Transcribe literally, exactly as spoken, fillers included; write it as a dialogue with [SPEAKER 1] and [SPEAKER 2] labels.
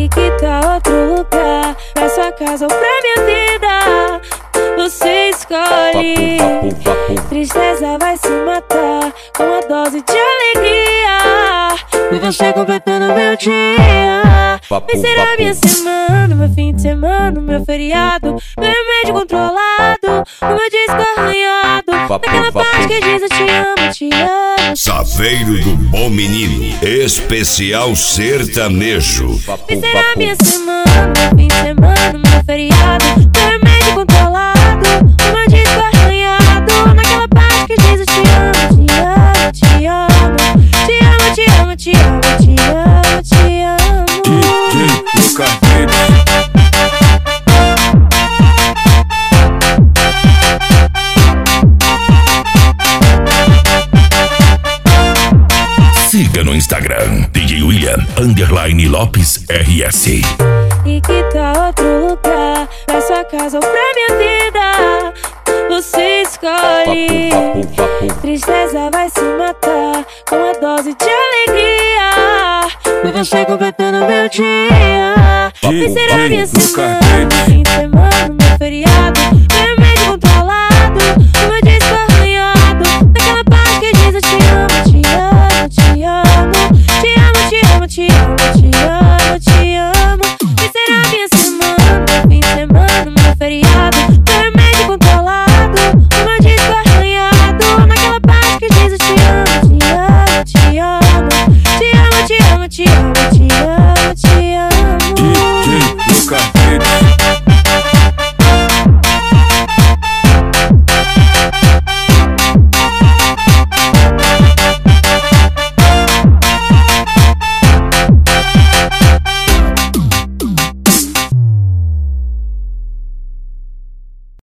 [SPEAKER 1] E que tal outro lugar, pra sua casa ou pra minha vida? Você escolhe.
[SPEAKER 2] Vapo, vapo, vapo.
[SPEAKER 1] Tristeza vai se matar com uma dose de alegria. E você completando meu dia.
[SPEAKER 2] Vapo,
[SPEAKER 1] Vai ser a
[SPEAKER 2] vapo.
[SPEAKER 1] minha semana, meu fim de semana, meu feriado, meu remédio controlado, o meu disco arranhado,
[SPEAKER 2] Vapo,
[SPEAKER 1] naquela
[SPEAKER 2] vapo.
[SPEAKER 1] parte que diz eu te amo, te amo.
[SPEAKER 3] Saveiro do Bom Menino, especial sertanejo.
[SPEAKER 2] Vapo,
[SPEAKER 1] Vai ser a
[SPEAKER 2] vapo.
[SPEAKER 1] minha semana, meu fim de semana, meu feriado, meu remédio controlado, o meu disco arranhado, naquela parte que diz eu te amo, te amo, te amo, te amo, te amo, te amo, te amo, te amo.
[SPEAKER 2] D J Lucas Beats.
[SPEAKER 3] Siga no Instagram, D J William, underline Lopes R S.
[SPEAKER 1] E que tal outro lugar, pra sua casa ou pra minha vida? Você escolhe.
[SPEAKER 2] Vapo, vapo, vapo.
[SPEAKER 1] Tristeza vai se matar com uma dose de alegria. E você completando meu dia. Vai ser a minha
[SPEAKER 2] Lucas
[SPEAKER 1] semana,
[SPEAKER 2] Beats.
[SPEAKER 1] meu fim de semana, meu feriado,